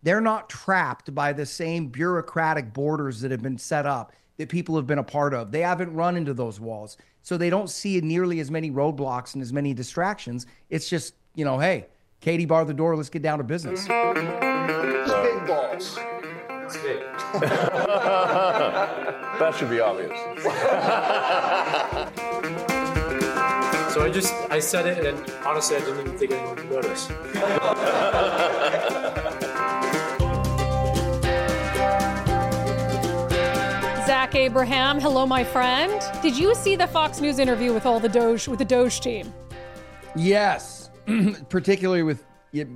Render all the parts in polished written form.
They're not trapped by the same bureaucratic borders that have been set up that people have been a part of. They haven't run into those walls. So they don't see nearly as many roadblocks and as many distractions. It's just, hey, Katie, bar the door. Let's get down to business. Big balls. It's big. That should be obvious. So I said it, and honestly, I didn't even think anyone would notice. Zach Abraham, hello, my friend. Did you see the Fox News interview with the Doge team? Yes, particularly with the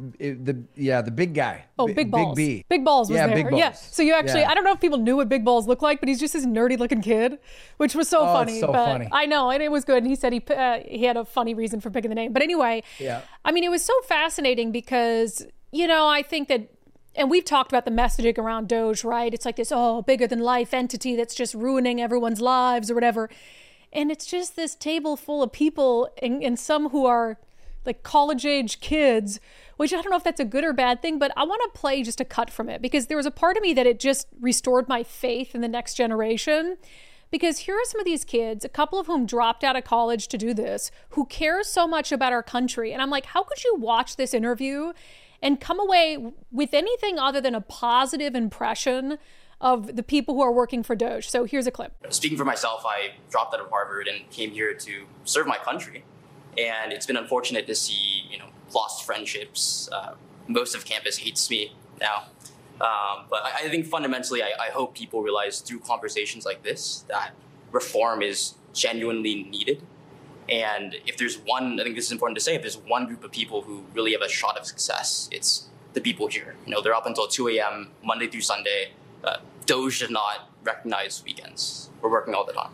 big guy. Oh, Big Balls. Big B. Big Balls was there. Big Balls. Yeah. So you actually, I don't know if people knew what Big Balls looked like, but he's just this nerdy looking kid, which was so funny. It's so funny. I know, and it was good. And he said he had a funny reason for picking the name. But anyway, I mean, it was so fascinating because, I think that, and we've talked about the messaging around Doge, right? It's like this, bigger than life entity that's just ruining everyone's lives or whatever. And it's just this table full of people and some who are like college age kids, which I don't know if that's a good or bad thing, but I want to play just a cut from it because there was a part of me that it just restored my faith in the next generation. Because here are some of these kids, a couple of whom dropped out of college to do this, who care so much about our country. And I'm like, how could you watch this interview and come away with anything other than a positive impression of the people who are working for Doge? So here's a clip. Speaking for myself, I dropped out of Harvard and came here to serve my country. And it's been unfortunate to see, lost friendships. Most of campus hates me now. But I think fundamentally, I hope people realize through conversations like this that reform is genuinely needed. And if there's one, I think this is important to say, if there's one group of people who really have a shot of success, it's the people here. They're up until 2 a.m., Monday through Sunday. Doge does not recognize weekends. We're working all the time.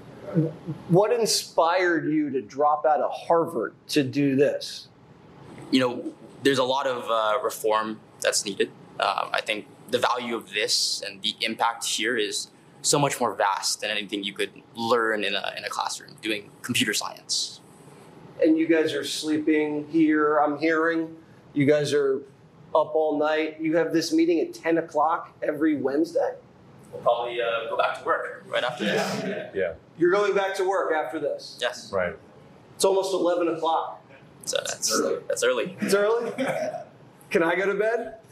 What inspired you to drop out of Harvard to do this? There's a lot of reform that's needed. I think the value of this and the impact here is so much more vast than anything you could learn in a classroom doing computer science. And you guys are sleeping here, I'm hearing. You guys are up all night. You have this meeting at 10 o'clock every Wednesday? We'll probably go back to work right after this. Yeah. You're going back to work after this? Yes. Right. It's almost 11 o'clock. So that's early. It's early? Can I go to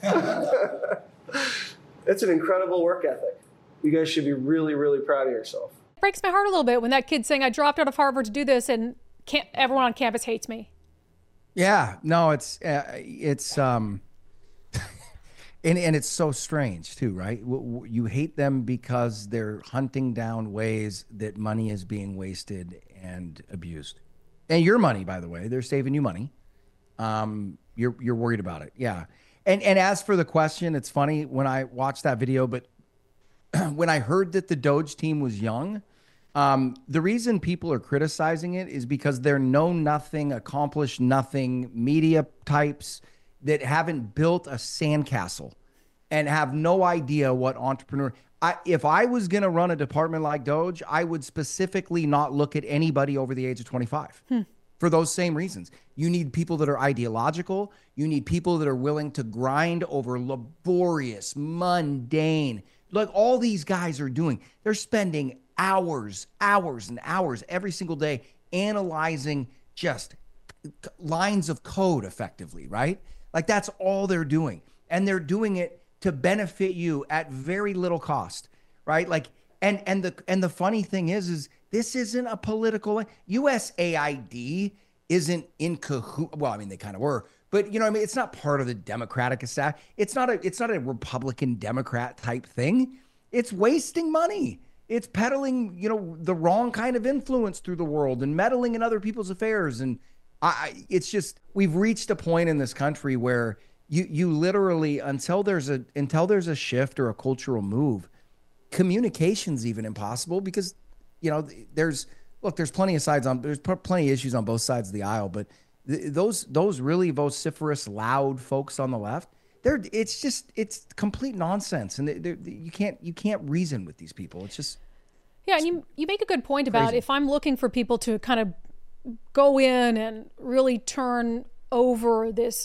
bed? It's an incredible work ethic. You guys should be really, really proud of yourself. It breaks my heart a little bit when that kid's saying, I dropped out of Harvard to do this and everyone on campus hates me. Yeah, no, it's and it's so strange too, right? You hate them because they're hunting down ways that money is being wasted and abused. And your money, by the way, they're saving you money. You're worried about it. Yeah. And as for the question, it's funny when I watched that video, but when I heard that the Doge team was young, the reason people are criticizing it is because they're know-nothing, accomplished nothing media types that haven't built a sandcastle and have no idea what entrepreneur. If I was going to run a department like Doge, I would specifically not look at anybody over the age of 25 for those same reasons. You need people that are ideological. You need people that are willing to grind over laborious, mundane, like all these guys are doing. They're spending hours and hours every single day analyzing just lines of code effectively, right? Like that's all they're doing. And they're doing it to benefit you at very little cost, right? Like, and the funny thing is this isn't a political, USAID isn't in cahoot. Well, I mean, they kind of were, but it's not part of the Democratic establishment. It's not a Republican Democrat type thing. It's wasting money. It's peddling, the wrong kind of influence through the world and meddling in other people's affairs. And it's just, we've reached a point in this country where you literally, until there's a shift or a cultural move, communication's even impossible because, there's plenty of issues on both sides of the aisle, but those really vociferous, loud folks on the left, it's complete nonsense. And you can't reason with these people. It's just, yeah. And you make a good point about if I'm looking for people to kind of go in and really turn over this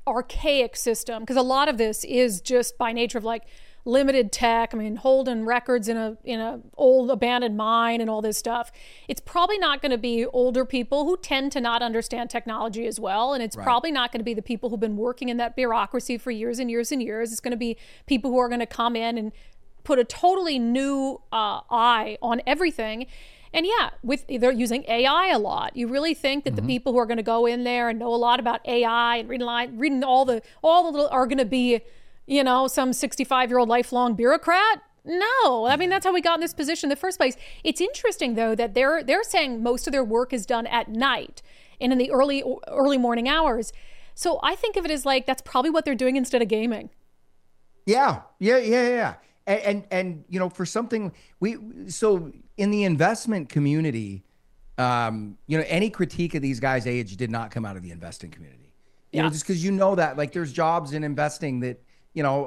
archaic system, because a lot of this is just by nature of like limited tech. I mean, holding records in a old abandoned mine and all this stuff. It's probably not going to be older people who tend to not understand technology as well. And it's probably not going to be the people who've been working in that bureaucracy for years and years and years. It's going to be people who are going to come in and put a totally new eye on everything. And yeah, they're using AI a lot. You really think that the people who are going to go in there and know a lot about AI and reading all the little are going to be, you know, some 65-year-old lifelong bureaucrat? No. I mean, that's how we got in this position in the first place. It's interesting, though, that they're saying most of their work is done at night and in the early morning hours. So I think of it as like that's probably what they're doing instead of gaming. Yeah. And you know, for something so in the investment community, you know, any critique of these guys' age did not come out of the investing community. You know, just because you know that like there's jobs in investing that, you know,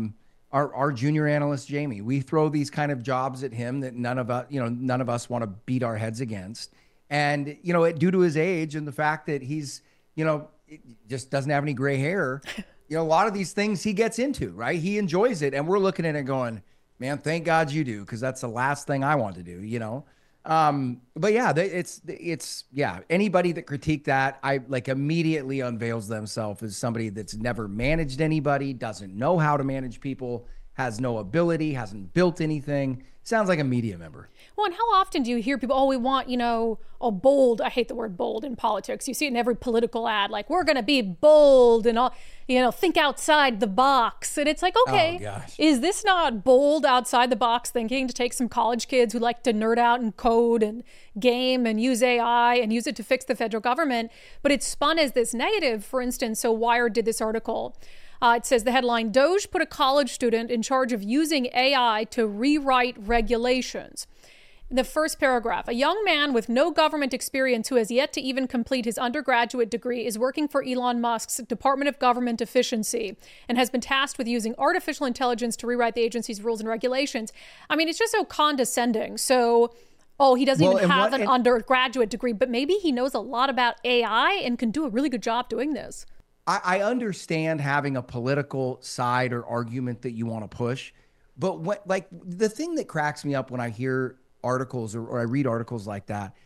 our junior analyst, Jamie, we throw these kind of jobs at him that none of us want to beat our heads against. And, you know, due to his age and the fact that he's, you know, just doesn't have any gray hair, you know, a lot of these things he gets into, right? He enjoys it. And we're looking at it going, man, thank God you do, because that's the last thing I want to do, you know? But yeah, it's anybody that critique that, I like immediately unveils themselves as somebody that's never managed anybody, doesn't know how to manage people, has no ability, hasn't built anything. Sounds like a media member. Well, and how often do you hear people, we want, you know, a bold, I hate the word bold in politics. You see it in every political ad, like, we're going to be bold and all, you know, think outside the box. And it's like, okay, is this not bold outside the box thinking to take some college kids who like to nerd out and code and game and use AI and use it to fix the federal government? But it's spun as this negative. For instance, so Wired did this article. It says the headline, Doge put a college student in charge of using AI to rewrite regulations. In the first paragraph, a young man with no government experience who has yet to even complete his undergraduate degree is working for Elon Musk's Department of Government Efficiency and has been tasked with using artificial intelligence to rewrite the agency's rules and regulations. I mean, it's just so condescending. So, he doesn't even have an undergraduate degree, but maybe he knows a lot about AI and can do a really good job doing this. I understand having a political side or argument that you want to push, but the thing that cracks me up when I hear articles or I read articles like that,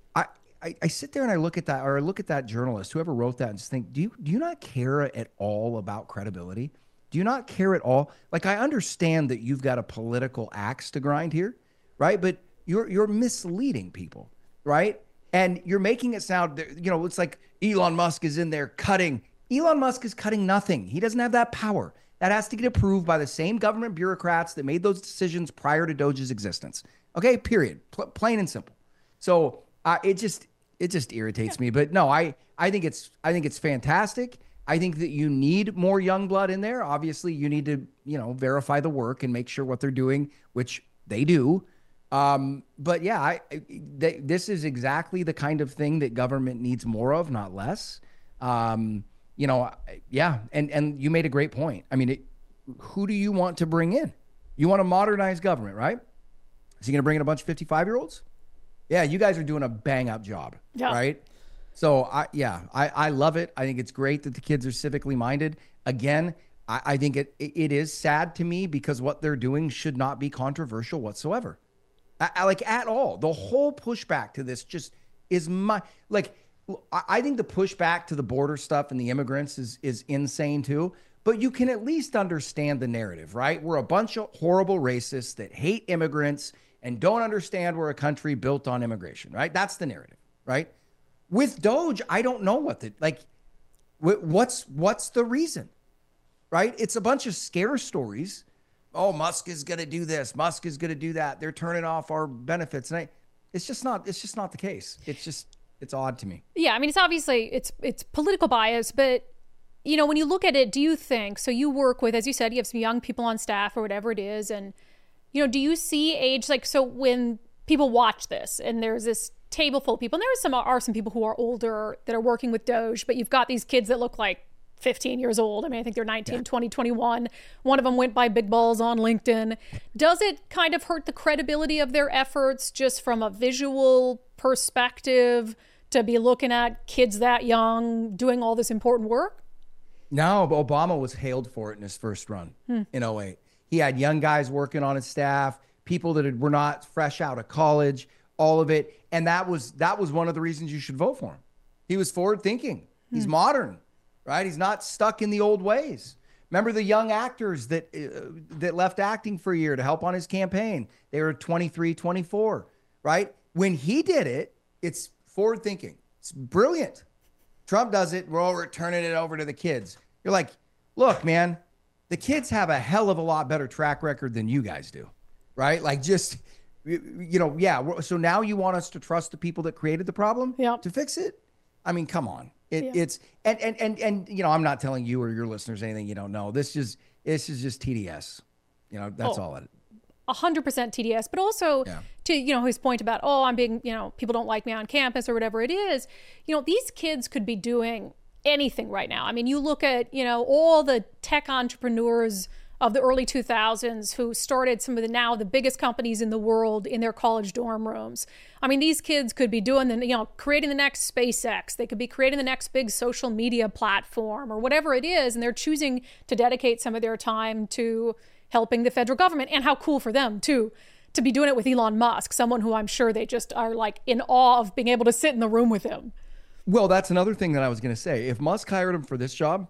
I sit there and I look at that, or I look at that journalist, whoever wrote that, and just think, do you not care at all about credibility? Do you not care at all? Like, I understand that you've got a political axe to grind here, right? But you're misleading people, right? And you're making it sound, you know, it's like Elon Musk is in there cutting. Elon Musk is cutting nothing. He doesn't have that power. That has to get approved by the same government bureaucrats that made those decisions prior to Doge's existence. Okay, period. Plain and simple. So it just irritates me. But no, I think it's fantastic. I think that you need more young blood in there. Obviously, you need to, you know, verify the work and make sure what they're doing, which they do. But yeah, this is exactly the kind of thing that government needs more of, not less. You know, yeah. And you made a great point. I mean, who do you want to bring in? You want to modernize government, right? Is he going to bring in a bunch of 55-year-olds? Yeah, you guys are doing a bang-up job, right? So, I love it. I think it's great that the kids are civically minded. Again, I think it is sad to me because what they're doing should not be controversial whatsoever. Like, at all. The whole pushback to this just is I think the pushback to the border stuff and the immigrants is insane too, but you can at least understand the narrative, right? We're a bunch of horrible racists that hate immigrants and don't understand we're a country built on immigration, right? That's the narrative, right? With Doge, I don't know what's the reason, right? It's a bunch of scare stories. Oh, Musk is going to do this. Musk is going to do that. They're turning off our benefits. And it's just not the case. It's odd to me. Yeah, I mean, it's obviously it's political bias, but you know, when you look at it, do you think, so you work with, as you said, you have some young people on staff or whatever it is, and you know, do you see age, like, so when people watch this and there's this table full of people, and there are some people who are older that are working with Doge, but you've got these kids that look like 15 years old. I mean, I think they're 19, 20, 21. One of them went by big balls on LinkedIn. Does it kind of hurt the credibility of their efforts just from a visual perspective to be looking at kids that young doing all this important work? No, but Obama was hailed for it in his first run in '08. He had young guys working on his staff, people that were not fresh out of college, all of it. And that was one of the reasons you should vote for him. He was forward thinking. He's modern, right? He's not stuck in the old ways. Remember the young actors that left acting for a year to help on his campaign? They were 23, 24, right? When he did it, it's forward thinking. It's brilliant. Trump does it. We're turning it over to the kids. You're like, look, man, the kids have a hell of a lot better track record than you guys do, right? Like just, yeah. So now you want us to trust the people that created the problem to fix it? I mean, come on. It's and I'm not telling you or your listeners anything you don't know. This is just TDS. That's all it is. 100% TDS, but also to his point about I'm being people don't like me on campus or whatever it is. These kids could be doing anything right now. I mean, you look at all the tech entrepreneurs of the early 2000s who started some of the biggest companies in the world in their college dorm rooms. I mean, these kids could be doing creating the next SpaceX. They could be creating the next big social media platform or whatever it is, and they're choosing to dedicate some of their time to helping the federal government. And how cool for them too to be doing it with Elon Musk, someone who I'm sure they just are like in awe of being able to sit in the room with him. Well, that's another thing that I was going to say. If Musk hired him for this job,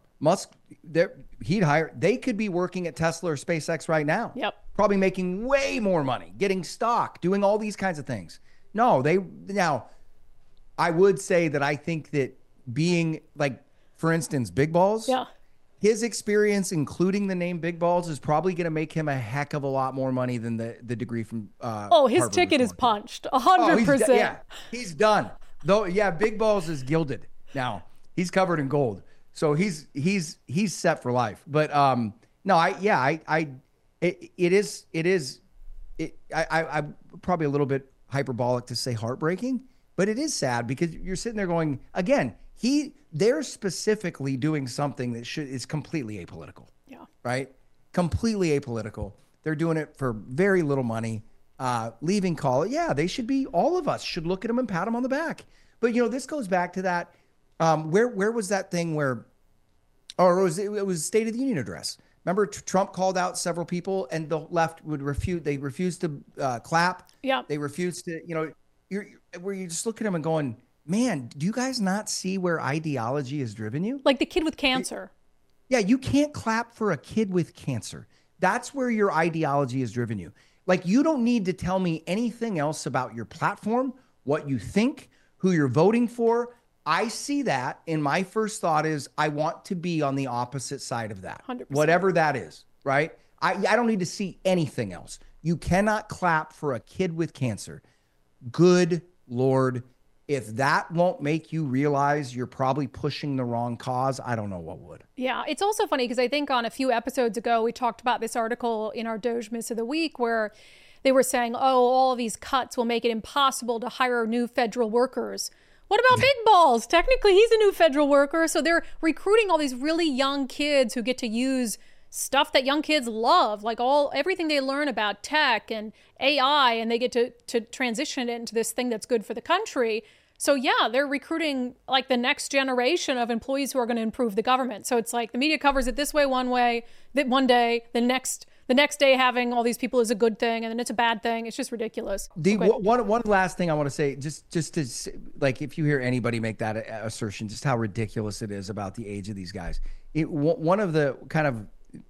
they could be working at Tesla or SpaceX right now. Yep. Probably making way more money, getting stock, doing all these kinds of things. No, I would say that I think that being like, for instance, Big Balls. Yeah. His experience, including the name Big Balls, is probably going to make him a heck of a lot more money than the degree from his Harvard ticket is punched 100%. He's done. Though, Big Balls is gilded now. He's covered in gold, so he's set for life. But I'm probably a little bit hyperbolic to say heartbreaking, but it is sad because you're sitting there going, again, they're specifically doing something that is completely apolitical. Yeah. Right? Completely apolitical. They're doing it for very little money. Leaving college. Yeah, they should be, all of us should look at them and pat them on the back. But, this goes back to that. Where was that thing where, or it was State of the Union address. Remember Trump called out several people and the left would refute. They refused to clap. Yeah. They refused to, where you just look at them and going, man, do you guys not see where ideology has driven you? Like the kid with cancer. Yeah, you can't clap for a kid with cancer. That's where your ideology has driven you. Like, you don't need to tell me anything else about your platform, what you think, who you're voting for. I see that, and my first thought is I want to be on the opposite side of that. 100%. Whatever that is, right? I don't need to see anything else. You cannot clap for a kid with cancer. Good Lord. If that won't make you realize you're probably pushing the wrong cause, I don't know what would. Yeah, it's also funny because I think on a few episodes ago, we talked about this article in our Doge Miss of the Week where they were saying, all of these cuts will make it impossible to hire new federal workers. What about Big Balls? Technically, he's a new federal worker. So they're recruiting all these really young kids who get to use stuff that young kids love, like everything they learn about tech and AI, and they get to transition it into this thing that's good for the country. So yeah, they're recruiting like the next generation of employees who are going to improve the government. So it's like the media covers it this way one way, that one day, the next day having all these people is a good thing, and then it's a bad thing. It's just ridiculous. One last thing I want to say, just to like, if you hear anybody make that assertion, just how ridiculous it is about the age of these guys. One of the kind of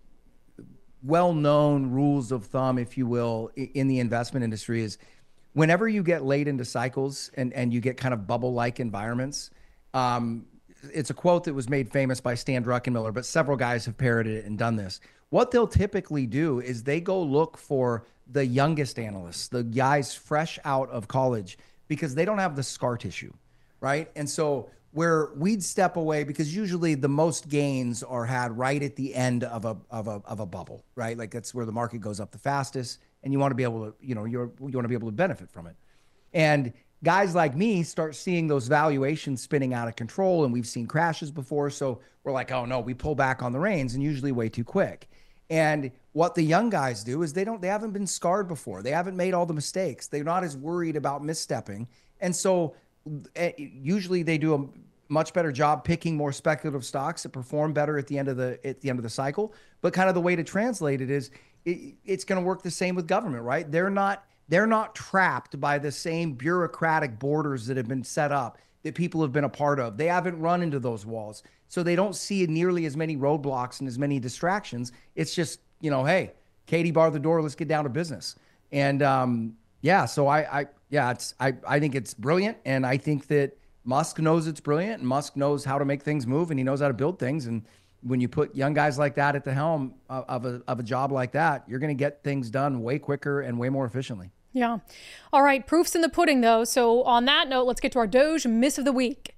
well-known rules of thumb, if you will, in the investment industry is whenever you get late into cycles and you get kind of bubble-like environments, it's a quote that was made famous by Stan Druckenmiller, but several guys have parroted it and done this. What they'll typically do is they go look for the youngest analysts, the guys fresh out of college, because they don't have the scar tissue, right? And so where we'd step away, because usually the most gains are had right at the end of a bubble, right? Like that's where the market goes up the fastest, and you want to be able to, you want to be able to benefit from it. And guys like me start seeing those valuations spinning out of control, and we've seen crashes before, so we're like, oh no, we pull back on the reins, and usually way too quick. And what the young guys do is they haven't been scarred before. They haven't made all the mistakes. They're not as worried about misstepping. And so usually they do much better job picking more speculative stocks that perform better at the end of the cycle. But kind of the way to translate it is it's going to work the same with government, right? They're not trapped by the same bureaucratic borders that have been set up that people have been a part of. They haven't run into those walls. So they don't see nearly as many roadblocks and as many distractions. It's just, hey, Katie, bar the door, let's get down to business. And so I think it's brilliant. And I think that Musk knows it's brilliant, and Musk knows how to make things move, and he knows how to build things. And when you put young guys like that at the helm of a job like that, you're going to get things done way quicker and way more efficiently. Yeah. All right. Proof's in the pudding, though. So on that note, let's get to our Doge miss of the week.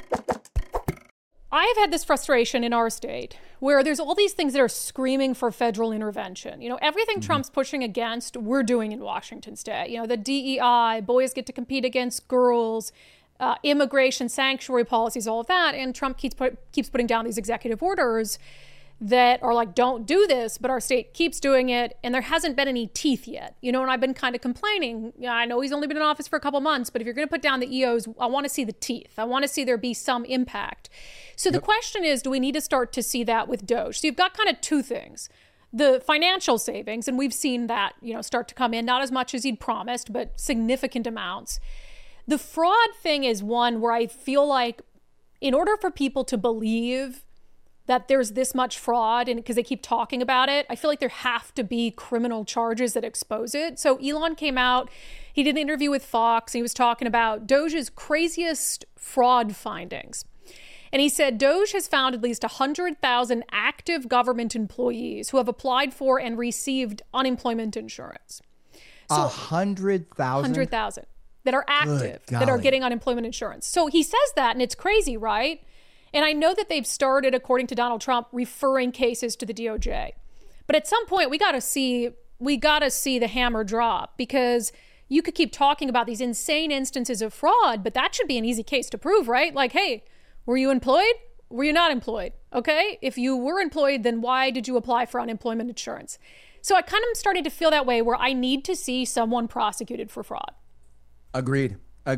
I have had this frustration in our state where there's all these things that are screaming for federal intervention. Everything Trump's pushing against, we're doing in Washington state. The DEI, boys get to compete against girls, immigration, sanctuary policies, all of that. And Trump keeps putting down these executive orders that are like, don't do this, but our state keeps doing it. And there hasn't been any teeth yet, and I've been kind of complaining. I know he's only been in office for a couple months, but if you're going to put down the EOs, I want to see the teeth. I want to see there be some impact. So the question is, do we need to start to see that with Doge? So you've got kind of two things. The financial savings, and we've seen that, start to come in, not as much as he'd promised, but significant amounts. The fraud thing is one where I feel like in order for people to believe that there's this much fraud, and because they keep talking about it, I feel like there have to be criminal charges that expose it. So Elon came out, he did an interview with Fox, and he was talking about Doge's craziest fraud findings. And he said Doge has found at least 100,000 active government employees who have applied for and received unemployment insurance. So 100,000? 100,000 that are active, that are getting unemployment insurance. So he says that, and it's crazy, right? And I know that they've started, according to Donald Trump, referring cases to the DOJ. But at some point, we got to see the hammer drop, because you could keep talking about these insane instances of fraud, but that should be an easy case to prove, right? Like, hey, were you employed? Were you not employed? Okay. If you were employed, then why did you apply for unemployment insurance? So I kind of am starting to feel that way, where I need to see someone prosecuted for fraud. Agreed.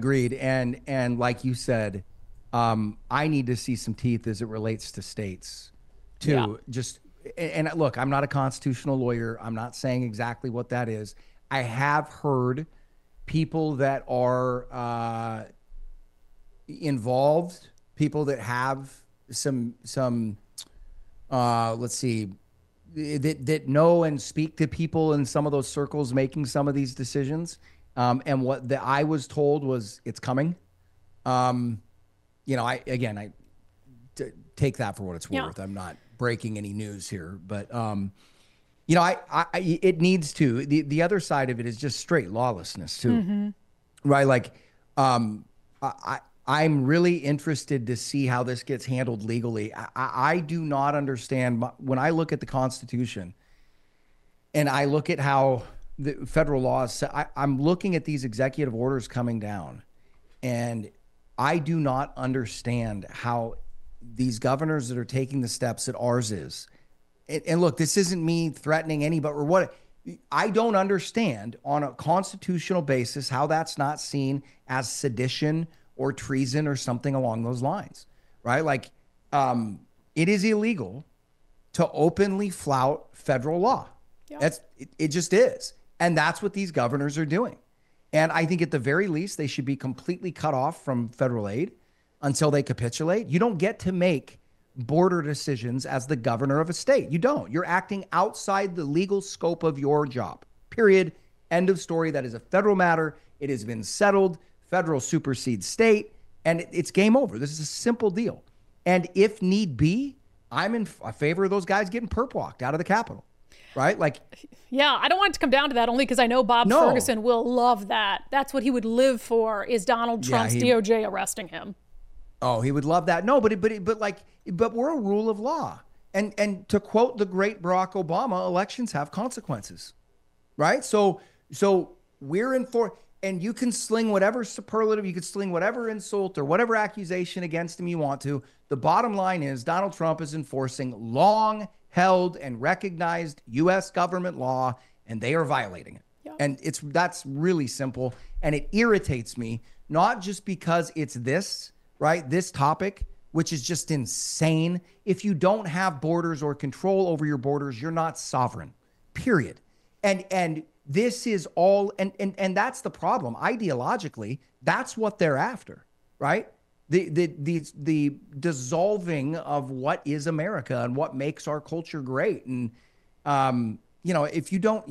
And like you said, I need to see some teeth as it relates to states too. Yeah. And look, I'm not a constitutional lawyer. I'm not saying exactly what that is. I have heard people that are involved, people that have some let's see, that know and speak to people in some of those circles making some of these decisions. And what I was told was it's coming. I take that for what it's worth. I'm not breaking any news here, but it needs to. The other side of it is just straight lawlessness too, right? Like, I'm really interested to see how this gets handled legally. I do not understand when I look at the Constitution, and I look at how the federal laws. I'm looking at these executive orders coming down, and I do not understand how these governors that are taking the steps that ours is. And look, this isn't me threatening anybody or what. I don't understand on a constitutional basis how that's not seen as sedition or treason or something along those lines, right? Like, it is illegal to openly flout federal law. Yeah. It just is. And that's what these governors are doing. And I think at the very least, they should be completely cut off from federal aid until they capitulate. You don't get to make border decisions as the governor of a state. You don't. You're acting outside the legal scope of your job. Period. End of story. That is a federal matter. It has been settled. Federal supersedes state. And it's game over. This is a simple deal. And if need be, I'm in favor of those guys getting perp walked out of the Capitol. Right? Like, yeah, I don't want it to come down to that, only because I know Bob Ferguson will love that. That's what he would live for, is Donald Trump's DOJ arresting him. Oh, he would love that. No, but we're a rule of law. And to quote the great Barack Obama, elections have consequences. Right? So we're in for, and you can sling whatever superlative, you could sling whatever insult or whatever accusation against him you want to. The bottom line is Donald Trump is enforcing long-held and recognized U.S. government law, and they are violating it. Yeah. And that's really simple. And it irritates me, not just because it's this, right? This topic, which is just insane. If you don't have borders or control over your borders, you're not sovereign, period. And this is all, and that's the problem. Ideologically, that's what they're after, right? The dissolving of what is America and what makes our culture great. And, if you don't,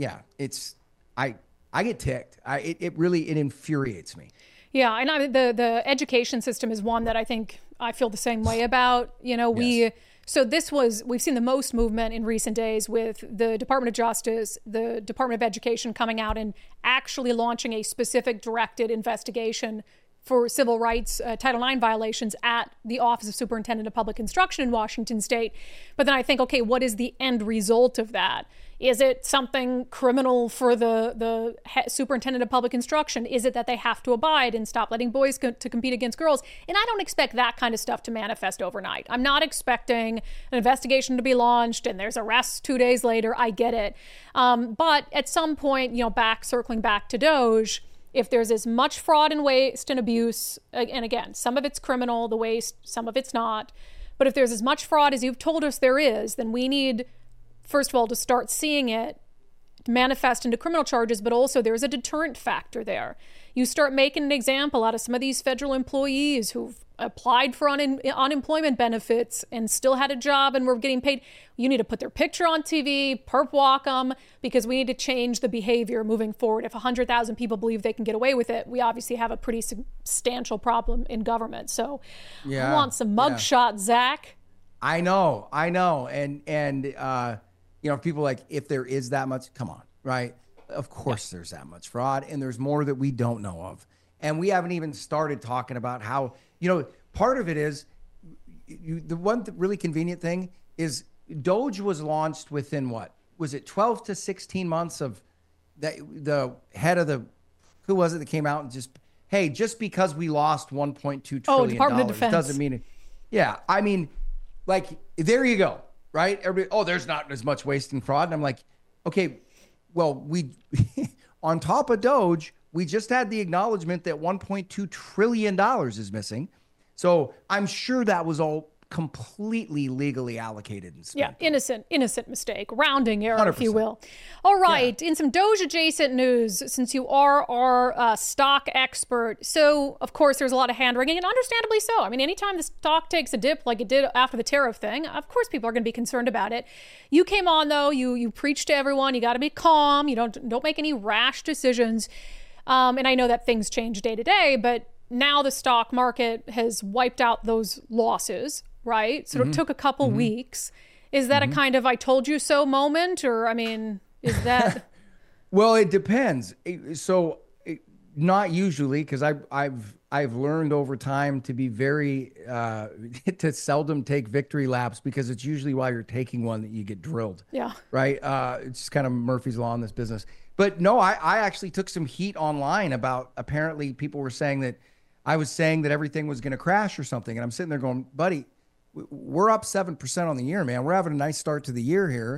I get ticked. It really infuriates me. Yeah, and the education system is one that I think I feel the same way about. We've seen the most movement in recent days with the Department of Justice, the Department of Education coming out and actually launching a specific directed investigation for civil rights Title IX violations at the Office of Superintendent of Public Instruction in Washington State. But then I think, okay, what is the end result of that? Is it something criminal for the superintendent of public instruction? Is it that they have to abide and stop letting boys to compete against girls? And I don't expect that kind of stuff to manifest overnight. I'm not expecting an investigation to be launched and there's arrests 2 days later. I get it. But at some point, circling back to Doge, if there's as much fraud and waste and abuse, and again, some of it's criminal, the waste, some of it's not, but if there's as much fraud as you've told us there is, then we need, first of all, to start seeing it manifest into criminal charges, but also there's a deterrent factor there. You start making an example out of some of these federal employees who've applied for unemployment benefits and still had a job and were getting paid. You need to put their picture on TV, perp walk them, because we need to change the behavior moving forward. If 100,000 people believe they can get away with it, we obviously have a pretty substantial problem in government. So I want some mugshots, Zach. I know. And people like, if there is that much, come on, right? Of course there's that much fraud, and there's more that we don't know of. And we haven't even started talking about how, part of it is, the one really convenient thing is Doge was launched within what? Was it 12 to 16 months of the head of who was it that came out and just because we lost $1.2 trillion Department of Defense. Doesn't mean it. Yeah. I mean, there you go. Right? Everybody, there's not as much waste and fraud. And I'm like, okay, well, we, on top of Doge, we just had the acknowledgement that $1.2 trillion is missing. So I'm sure that was all completely legally allocated and spent. Yeah, innocent mistake, rounding error, 100%. if you will. All right, in some Doge adjacent news, since you are our stock expert, so of course there's a lot of hand wringing, and understandably so. I mean, anytime the stock takes a dip like it did after the tariff thing, of course people are going to be concerned about it. You came on though, you preached to everyone, you got to be calm, you don't make any rash decisions, and I know that things change day to day, but now the stock market has wiped out those losses. Right? So it took a couple weeks. Is that a kind of I told you so moment? Or, I mean, is that? Well, it depends. So not usually, because I've learned over time to be very, to seldom take victory laps, because it's usually while you're taking one that you get drilled. Yeah. Right? It's kind of Murphy's Law in this business. But no, I actually took some heat online about, apparently people were saying that I was saying that everything was going to crash or something. And I'm sitting there going, buddy, we're up 7% on the year, man. We're having a nice start to the year here.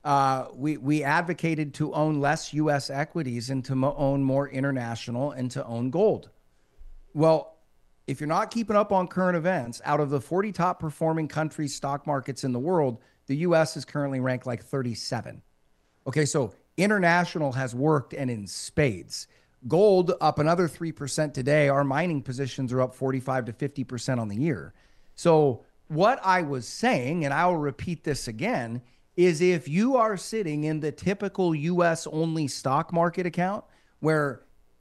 We advocated to own less U.S. equities and to own more international and to own gold. Well, if you're not keeping up on current events, out of the 40 top performing countries' stock markets in the world, the U.S. is currently ranked like 37. Okay, so international has worked, and in spades. Gold up another 3% today. Our mining positions are up 45 to 50% on the year. So what I was saying, and I'll repeat this again, is if you are sitting in the typical U.S. only stock market account where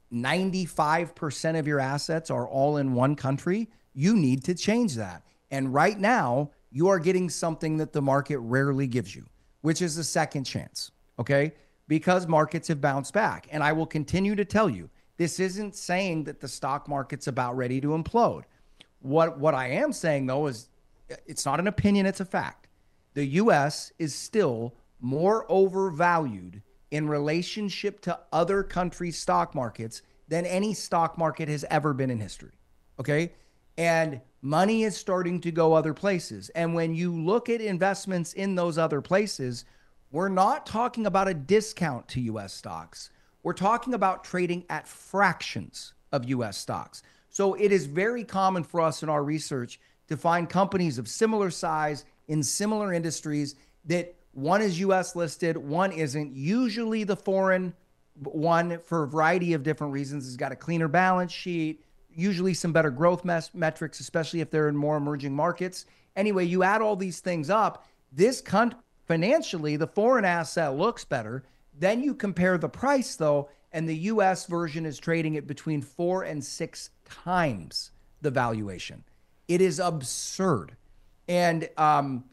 95% of your assets are all in one country, you need to change that. And right now, you are getting something that the market rarely gives you, which is a second chance, okay? Because markets have bounced back. And I will continue to tell you, this isn't saying that the stock market's about ready to implode. What I am saying, though, is it's not an opinion, it's a fact. The U.S. is still more overvalued in relationship to other countries' stock markets than any stock market has ever been in history, okay? And money is starting to go other places. And when you look at investments in those other places, we're not talking about a discount to U.S. stocks. We're talking about trading at fractions of U.S. stocks. So it is very common for us in our research to find companies of similar size in similar industries that one is US listed, one isn't. Usually the foreign one, for a variety of different reasons, has got a cleaner balance sheet, usually some better growth metrics, especially if they're in more emerging markets. Anyway, you add all these things up, financially, the foreign asset looks better. Then you compare the price, though, and the U.S. version is trading at between 4 and 6 times the valuation. It is absurd. And I'm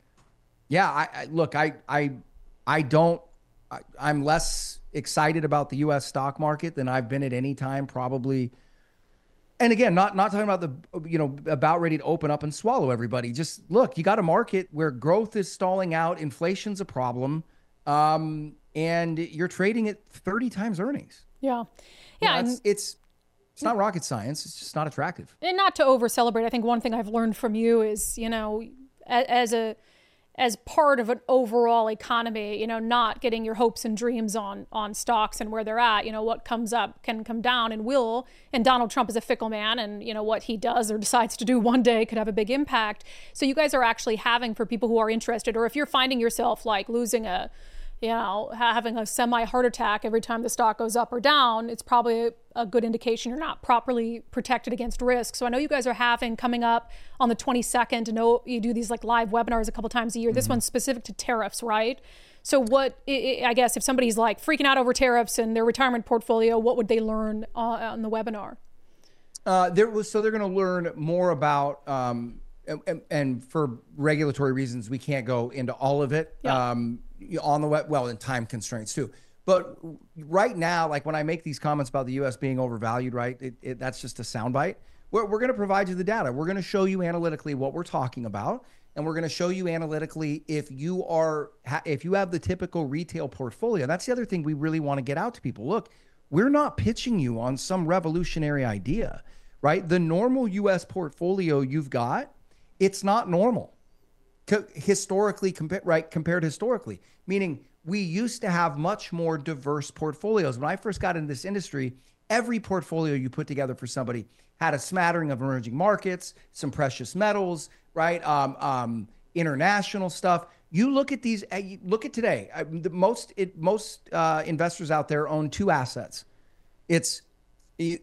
less excited about the U.S. stock market than I've been at any time, probably. And again, not talking about about ready to open up and swallow everybody. Just look, you got a market where growth is stalling out, inflation's a problem, and you're trading at 30 times earnings. Yeah. It's not rocket science. It's just not attractive. And not to over celebrate, I think one thing I've learned from you is, as part of an overall economy, not getting your hopes and dreams on stocks and where they're at. What comes up can come down and will. And Donald Trump is a fickle man, and what he does or decides to do one day could have a big impact. So you guys are actually having, for people who are interested, or if you're finding yourself like losing having a semi heart attack every time the stock goes up or down, it's probably a good indication you're not properly protected against risk. So I know you guys are having, coming up on the 22nd, I know you do these like live webinars a couple times a year. Mm-hmm. This one's specific to tariffs, right? So I guess if somebody's like freaking out over tariffs and their retirement portfolio, what would they learn on the webinar? They're going to learn more about, and for regulatory reasons, we can't go into all of it. Yeah. On the web, and time constraints too. But right now, like when I make these comments about the U.S. being overvalued, right, that's just a soundbite. We're going to provide you the data. We're going to show you analytically what we're talking about, and we're going to show you analytically if you have the typical retail portfolio. That's the other thing we really want to get out to people. Look, we're not pitching you on some revolutionary idea, right? The normal U.S. portfolio you've got, it's not normal. Historically, compared historically, meaning we used to have much more diverse portfolios. When I first got into this industry, every portfolio you put together for somebody had a smattering of emerging markets, some precious metals, right? International stuff. You look at these. Look at today. Most investors out there own 2 assets. It's 3: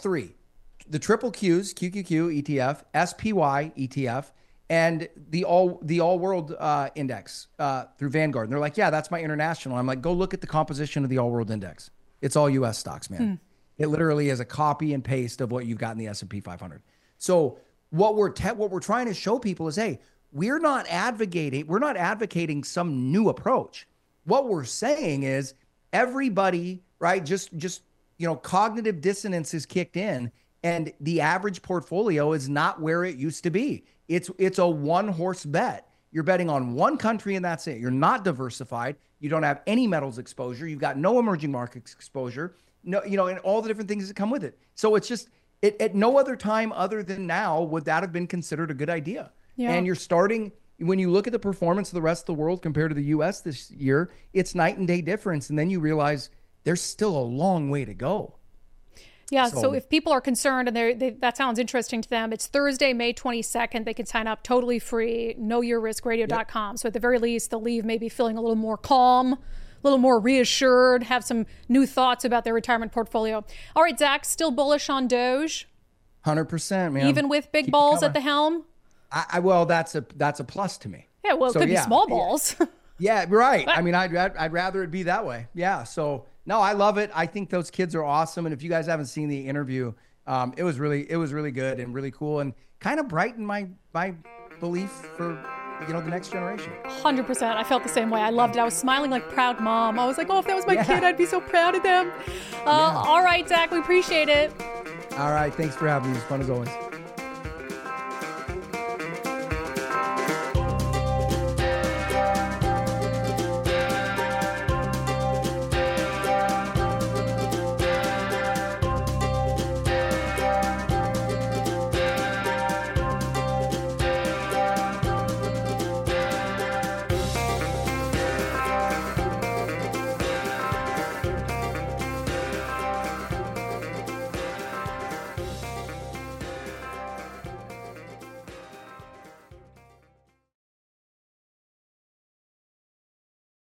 the triple Qs, QQQ ETF, SPY ETF. And the all world index through Vanguard. And they're like, yeah, that's my international. I'm like, go look at the composition of the all world index. It's all U.S. stocks, man. It literally is a copy and paste of what you've got in the S&P 500. So what we're trying to show people is, hey, we're not advocating some new approach. What we're saying is everybody, right? Just cognitive dissonance is kicked in, and the average portfolio is not where it used to be. It's a one-horse bet. You're betting on one country and that's it. You're not diversified. You don't have any metals exposure. You've got no emerging markets exposure. No, and all the different things that come with it. So it's just at no other time other than now would that have been considered a good idea. Yeah. And you're starting, when you look at the performance of the rest of the world compared to the U.S. this year, it's night and day difference. And then you realize there's still a long way to go. Yeah, so if people are concerned and that sounds interesting to them, it's Thursday, May 22nd. They can sign up totally free, knowyourriskradio.com. Yep. So at the very least, they'll leave maybe feeling a little more calm, a little more reassured, have some new thoughts about their retirement portfolio. All right, Zach, still bullish on Doge? 100%, man. Even with big balls at the helm? Well, that's a plus to me. Yeah, well, it could be small balls. Yeah, right. I mean, I'd rather it be that way. Yeah, so... No, I love it. I think those kids are awesome. And if you guys haven't seen the interview, it was really good and really cool and kind of brightened my belief for, the next generation. 100%. I felt the same way. I loved it. I was smiling like proud mom. I was like, oh, if that was my kid, I'd be so proud of them. All right, Zach, we appreciate it. All right. Thanks for having me. It was fun as always.